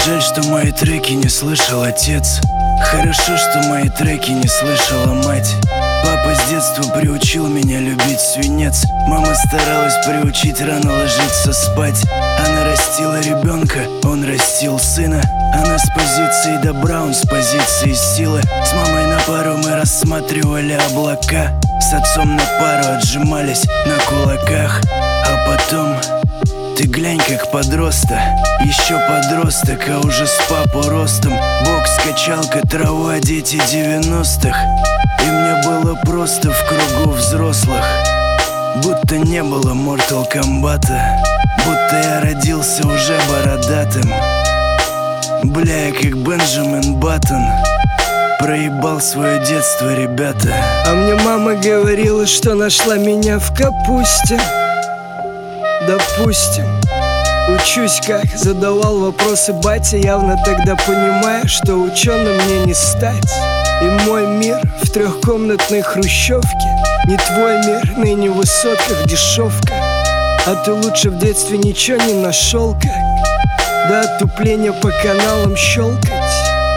Жаль, что мои треки не слышал отец. Хорошо, что мои треки не слышала мать. Папа с детства приучил меня любить свинец. Мама старалась приучить рано ложиться спать. Она растила ребенка, он растил сына. Она с позиции добра, он с позиции силы. С мамой на пару мы рассматривали облака. С отцом на пару отжимались на кулаках. А потом... Ты глянь, как подроста, еще подросток, а уже с папу ростом. Бокс, качалка, трава, дети 90-х. И мне было просто в кругу взрослых. Будто не было Mortal Kombat'а, будто я родился уже бородатым. Бля, я как Бенджамин Баттон проебал свое детство, ребята. А мне мама говорила, что нашла меня в капусте. Допустим, учусь как, задавал вопросы батя, явно тогда понимая, что ученым мне не стать. И мой мир в трехкомнатной хрущевке, не твой мир, ныне в высотках дешевка. А ты лучше в детстве ничего не нашел, как до отупления по каналам щелкать.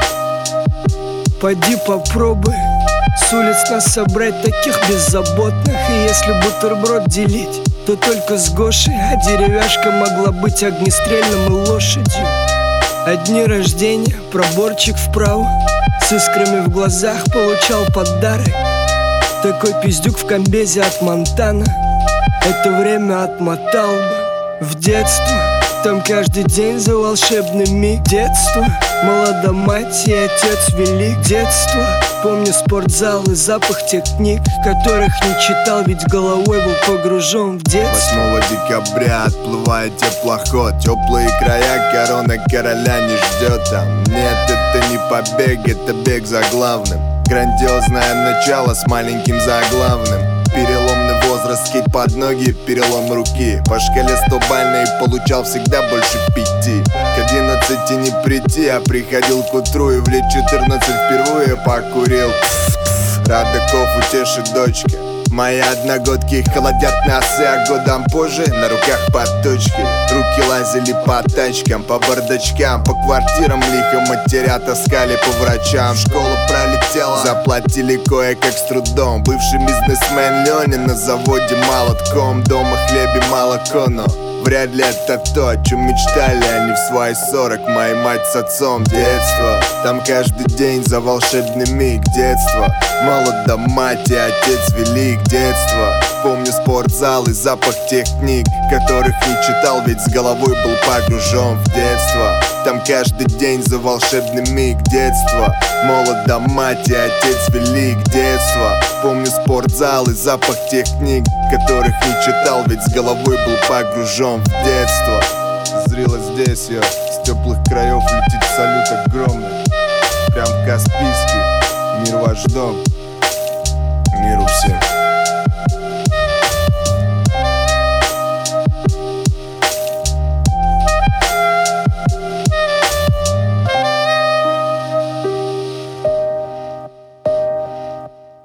Пойди попробуй с улиц нас собрать таких беззаботных. И если бутерброд делить, то только с Гошей, а деревяшка могла быть огнестрельным и лошадью. А дни рождения, проборчик вправо, с искрами в глазах получал подарок. Такой пиздюк в комбезе от Монтана это время отмотал бы в детство. Там каждый день за волшебный миг. Детство, молода мать и отец велик. Детство, помню спортзал и запах тех книг, которых не читал, ведь головой был погружен в детство. 8 декабря отплывает теплоход. Теплые края, корона короля не ждет там. Нет, это не побег, это бег за главным. Грандиозное начало с маленьким заглавным. Переломный возраст, скейт под ноги, перелом руки. По шкале 100-бальной получал всегда больше 5. К 11 не прийти, а приходил к утру. И в лет 14 впервые покурил. Радаков утешит дочка. Мои одногодки холодят носы, а годом позже на руках подточки. Руки лазили по тачкам, по бардачкам, по квартирам лихо матеря таскали по врачам. Школа пролетела, заплатили кое-как с трудом. Бывший бизнесмен Леня на заводе молотком. Дома хлеб и молоко, но вряд ли это то, о чем мечтали они в свои 40. Моя мать с отцом. Детство, там каждый день за волшебный миг. Детство, молода мать и отец велик. Детство, помню спортзал и запах тех книг, которых не читал, ведь с головой был погружен в детство. Там каждый день за волшебный миг. Детство, молода мать и отец велик. Детство, помню спортзал и запах тех книг, которых не читал, ведь с головой был погружен в детство. Зрело здесь я, с теплых краев летит салют огромный. Прям в Каспийский, мир ваш дом, миру всем.